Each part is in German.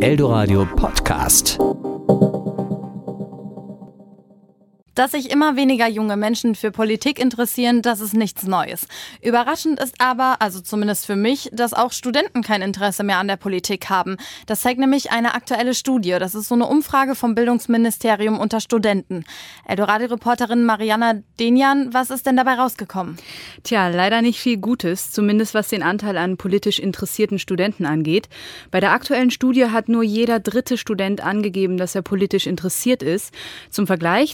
Eldoradio Podcast. Dass sich immer weniger junge Menschen für Politik interessieren, das ist nichts Neues. Überraschend ist aber, also zumindest für mich, dass auch Studenten kein Interesse mehr an der Politik haben. Das zeigt nämlich eine aktuelle Studie. Das ist so eine Umfrage vom Bildungsministerium unter Studenten. Eldoradio-Reporterin Mariana Denyan, was ist denn dabei rausgekommen? Tja, leider nicht viel Gutes, zumindest was den Anteil an politisch interessierten Studenten angeht. Bei der aktuellen Studie hat nur jeder dritte Student angegeben, dass er politisch interessiert ist. Zum Vergleich,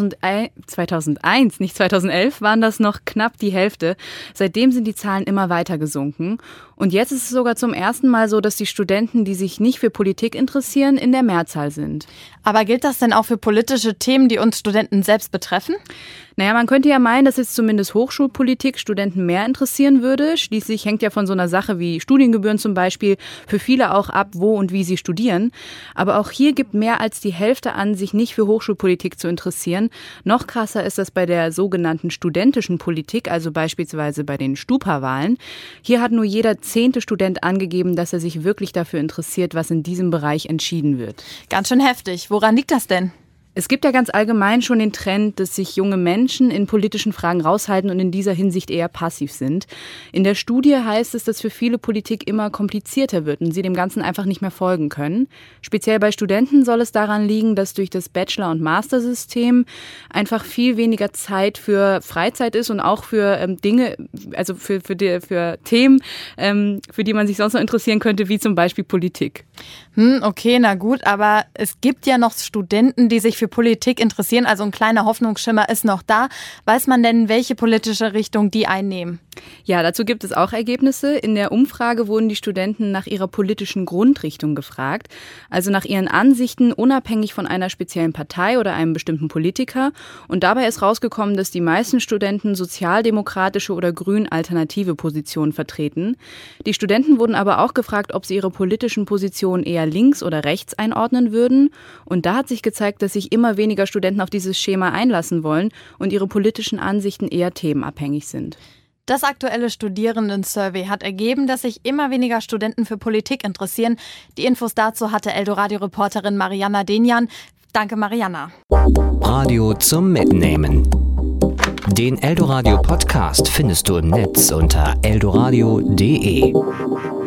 2001, nicht 2011, waren das noch knapp die Hälfte. Seitdem sind die Zahlen immer weiter gesunken. Und jetzt ist es sogar zum ersten Mal so, dass die Studenten, die sich nicht für Politik interessieren, in der Mehrzahl sind. Aber gilt das denn auch für politische Themen, die uns Studenten selbst betreffen? Naja, man könnte ja meinen, dass jetzt zumindest Hochschulpolitik Studenten mehr interessieren würde. Schließlich hängt ja von so einer Sache wie Studiengebühren zum Beispiel für viele auch ab, wo und wie sie studieren. Aber auch hier gibt mehr als die Hälfte an, sich nicht für Hochschulpolitik zu interessieren. Noch krasser ist das bei der sogenannten studentischen Politik, also beispielsweise bei den Stupa-Wahlen. Hier hat nur jeder 10. Student angegeben, dass er sich wirklich dafür interessiert, was in diesem Bereich entschieden wird. Ganz schön heftig. Woran liegt das denn? Es gibt ja ganz allgemein schon den Trend, dass sich junge Menschen in politischen Fragen raushalten und in dieser Hinsicht eher passiv sind. In der Studie heißt es, dass für viele Politik immer komplizierter wird und sie dem Ganzen einfach nicht mehr folgen können. Speziell bei Studenten soll es daran liegen, dass durch das Bachelor- und Master-System einfach viel weniger Zeit für Freizeit ist und auch für Dinge, also für Themen, für die man sich sonst noch interessieren könnte, wie zum Beispiel Politik. Okay, na gut, aber es gibt ja noch Studenten, die sich für Politik interessieren, also ein kleiner Hoffnungsschimmer ist noch da. Weiß man denn, welche politische Richtung die einnehmen? Ja, dazu gibt es auch Ergebnisse. In der Umfrage wurden die Studenten nach ihrer politischen Grundrichtung gefragt, also nach ihren Ansichten unabhängig von einer speziellen Partei oder einem bestimmten Politiker. Und dabei ist rausgekommen, dass die meisten Studenten sozialdemokratische oder grün-alternative Positionen vertreten. Die Studenten wurden aber auch gefragt, ob sie ihre politischen Positionen eher links oder rechts einordnen würden. Und da hat sich gezeigt, dass sich immer weniger Studenten auf dieses Schema einlassen wollen und ihre politischen Ansichten eher themenabhängig sind. Das aktuelle Studierenden-Survey hat ergeben, dass sich immer weniger Studenten für Politik interessieren. Die Infos dazu hatte Eldoradio-Reporterin Mariana Denyan. Danke, Mariana. Radio zum Mitnehmen. Den Eldoradio Podcast findest du im Netz unter eldoradio.de.